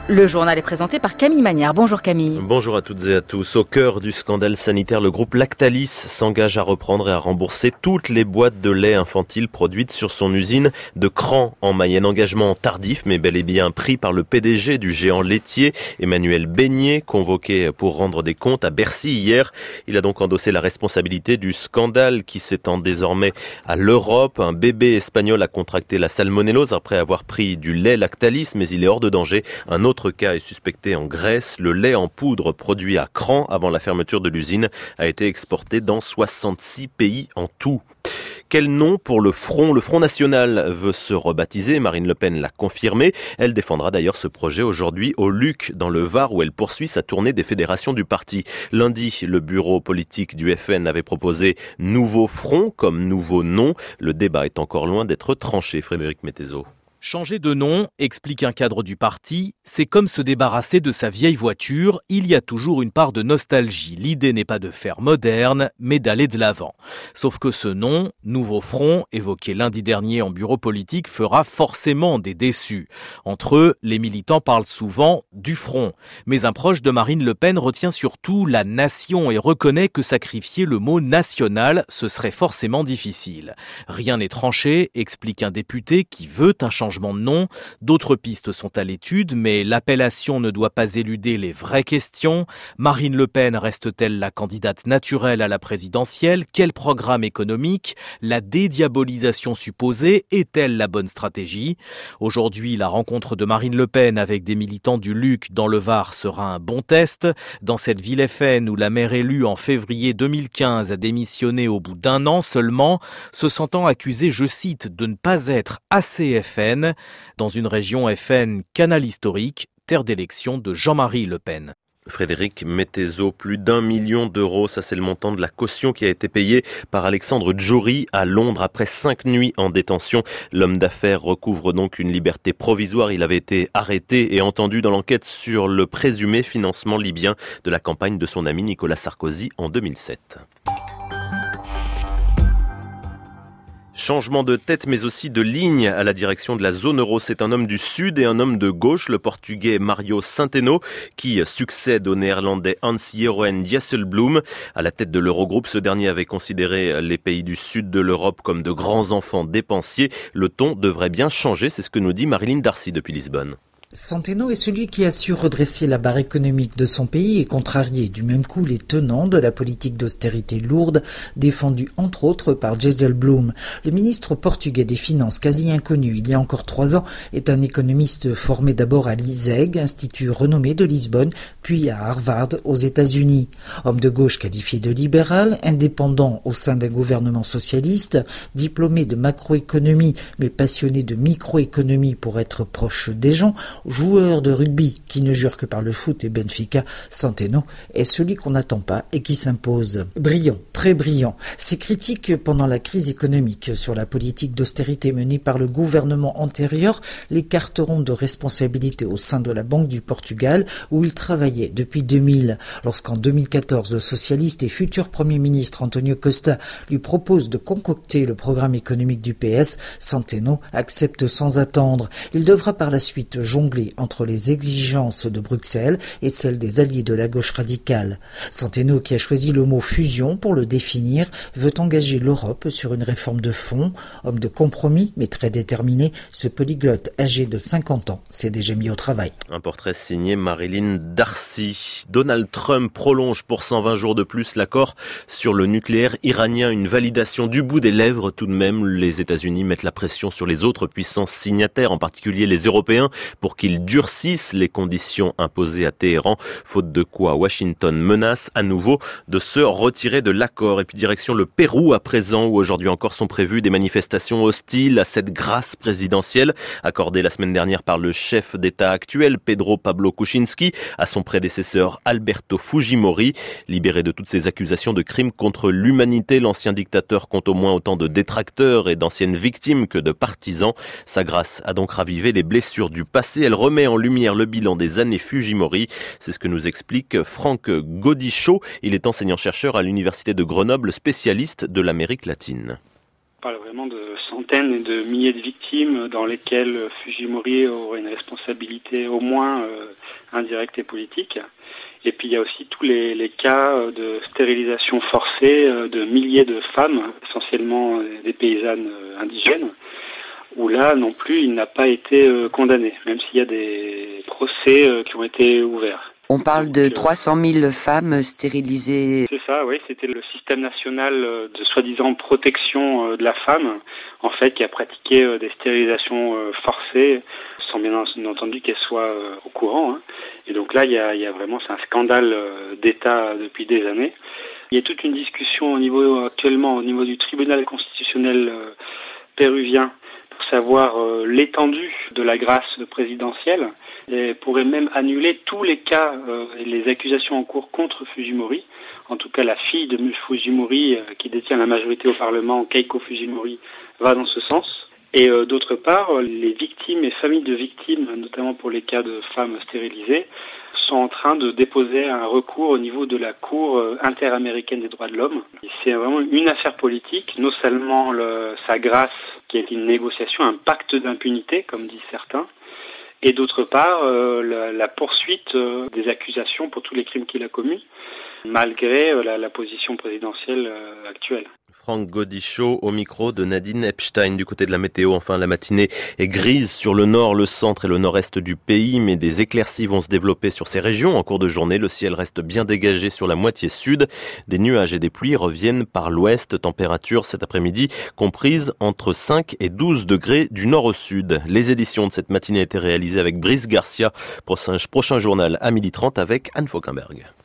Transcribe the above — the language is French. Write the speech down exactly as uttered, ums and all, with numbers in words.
Le journal est présenté par Camille Magnard. Bonjour Camille. Bonjour à toutes et à tous. Au cœur du scandale sanitaire, le groupe Lactalis s'engage à reprendre et à rembourser toutes les boîtes de lait infantile produites sur son usine de Cran en Mayenne. Engagement tardif mais bel et bien pris par le P D G du géant laitier, Emmanuel Beignet, convoqué pour rendre des comptes à Bercy hier. Il a donc endossé la responsabilité du scandale qui s'étend désormais à l'Europe. Un bébé espagnol a contracté la salmonellose après avoir pris du lait Lactalis, mais il est hors de danger. Un autre L'autre cas est suspecté en Grèce. Le lait en poudre produit à Cran avant la fermeture de l'usine a été exporté dans soixante-six pays en tout. Quel nom pour le Front ? Le Front National veut se rebaptiser. Marine Le Pen l'a confirmé. Elle défendra d'ailleurs ce projet aujourd'hui au Luc, dans le Var, où elle poursuit sa tournée des fédérations du parti. Lundi, le bureau politique du F N avait proposé Nouveau Front comme nouveau nom. Le débat est encore loin d'être tranché, Frédéric Mettezo. Changer de nom, explique un cadre du parti, c'est comme se débarrasser de sa vieille voiture, il y a toujours une part de nostalgie. L'idée n'est pas de faire moderne, mais d'aller de l'avant. Sauf que ce nom, Nouveau Front, évoqué lundi dernier en bureau politique, fera forcément des déçus. Entre eux, les militants parlent souvent du front. Mais un proche de Marine Le Pen retient surtout la nation et reconnaît que sacrifier le mot national, ce serait forcément difficile. Rien n'est tranché, explique un député qui veut un changement de nom. D'autres pistes sont à l'étude, mais l'appellation ne doit pas éluder les vraies questions. Marine Le Pen reste-t-elle la candidate naturelle à la présidentielle ? Quel programme économique ? La dédiabolisation supposée est-elle la bonne stratégie ? Aujourd'hui, la rencontre de Marine Le Pen avec des militants du Luc dans le Var sera un bon test. Dans cette ville F N où la maire élue en février deux mille quinze a démissionné au bout d'un an seulement, se sentant accusée, je cite, de ne pas être assez F N, dans une région F N canal historique, terre d'élection de Jean-Marie Le Pen. Frédéric Mettezo, plus d'un million d'euros, ça c'est le montant de la caution qui a été payée par Alexandre Djouri à Londres après cinq nuits en détention. L'homme d'affaires recouvre donc une liberté provisoire. Il avait été arrêté et entendu dans l'enquête sur le présumé financement libyen de la campagne de son ami Nicolas Sarkozy en deux mille sept. Changement de tête mais aussi de ligne à la direction de la zone euro. C'est un homme du Sud et un homme de gauche, le Portugais Mário Centeno, qui succède au Néerlandais Hans-Jeroen Dijsselbloem. À la tête de l'Eurogroupe, ce dernier avait considéré les pays du Sud de l'Europe comme de grands enfants dépensiers. Le ton devrait bien changer, c'est ce que nous dit Marilyn Darcy depuis Lisbonne. Centeno est celui qui a su redresser la barre économique de son pays et contrarier du même coup les tenants de la politique d'austérité lourde défendue entre autres par Dijsselbloem. Le ministre portugais des Finances, quasi inconnu il y a encore trois ans, est un économiste formé d'abord à l'I S E G, institut renommé de Lisbonne, puis à Harvard aux États-Unis. Homme de gauche qualifié de libéral, indépendant au sein d'un gouvernement socialiste, diplômé de macroéconomie mais passionné de microéconomie pour être proche des gens, joueur de rugby qui ne jure que par le foot et Benfica, Centeno est celui qu'on n'attend pas et qui s'impose. Brillant, très brillant. Ses critiques pendant la crise économique sur la politique d'austérité menée par le gouvernement antérieur l'écarteront de responsabilité au sein de la Banque du Portugal où il travaillait depuis deux mille. Lorsqu'en deux mille quatorze, le socialiste et futur Premier ministre António Costa lui propose de concocter le programme économique du P S, Centeno accepte sans attendre. Il devra par la suite jongler entre les exigences de Bruxelles et celles des alliés de la gauche radicale. Centeno, qui a choisi le mot fusion pour le définir, veut engager l'Europe sur une réforme de fond. Homme de compromis, mais très déterminé, ce polyglotte âgé de cinquante ans s'est déjà mis au travail. Un portrait signé Marilyn Darcy. Donald Trump prolonge pour cent vingt jours de plus l'accord sur le nucléaire iranien. Une validation du bout des lèvres tout de même. Les États-Unis mettent la pression sur les autres puissances signataires, en particulier les Européens, pour qu'ils durcissent les conditions imposées à Téhéran, faute de quoi Washington menace à nouveau de se retirer de l'accord. Et puis direction le Pérou à présent, où aujourd'hui encore sont prévues des manifestations hostiles à cette grâce présidentielle accordée la semaine dernière par le chef d'État actuel, Pedro Pablo Kuczynski, à son prédécesseur Alberto Fujimori. Libéré de toutes ces accusations de crimes contre l'humanité, l'ancien dictateur compte au moins autant de détracteurs et d'anciennes victimes que de partisans. Sa grâce a donc ravivé les blessures du passé. Elle remet en lumière le bilan des années Fujimori. C'est ce que nous explique Franck Godichaud. Il est enseignant-chercheur à l'Université de Grenoble, spécialiste de l'Amérique latine. On parle vraiment de centaines de milliers de victimes dans lesquelles Fujimori aurait une responsabilité au moins euh, indirecte et politique. Et puis il y a aussi tous les, les cas de stérilisation forcée de milliers de femmes, essentiellement des paysannes indigènes, où là non plus il n'a pas été condamné, même s'il y a des procès qui ont été ouverts. On parle de trois cent mille femmes stérilisées. C'est ça, oui, c'était le système national de soi-disant protection de la femme, en fait, qui a pratiqué des stérilisations forcées, sans bien entendu qu'elle soit au courant. Hein. Et donc là, il y a, il y a vraiment, c'est un scandale d'État depuis des années. Il y a toute une discussion au niveau actuellement au niveau du tribunal constitutionnel péruvien pour savoir l'étendue de la grâce présidentielle et pourrait même annuler tous les cas et les accusations en cours contre Fujimori. En tout cas, la fille de Fujimori, qui détient la majorité au Parlement, Keiko Fujimori, va dans ce sens. Et euh, d'autre part, les victimes et familles de victimes, notamment pour les cas de femmes stérilisées, sont en train de déposer un recours au niveau de la Cour interaméricaine des droits de l'homme. Et c'est vraiment une affaire politique, non seulement le, sa grâce, qui est une négociation, un pacte d'impunité, comme disent certains, et d'autre part, euh, la, la poursuite euh, des accusations pour tous les crimes qu'il a commis, malgré euh, la, la position présidentielle euh, actuelle. Franck Gaudichaud au micro de Nadine Epstein. Du côté de la météo, enfin, la matinée est grise sur le nord, le centre et le nord-est du pays, mais des éclaircies vont se développer sur ces régions en cours de journée. Le ciel reste bien dégagé sur la moitié sud. Des nuages et des pluies reviennent par l'ouest. Température cet après-midi comprise entre cinq et douze degrés du nord au sud. Les éditions de cette matinée étaient réalisées avec Brice Garcia. Prochain, prochain journal à midi trente avec Anne Fauquemberg.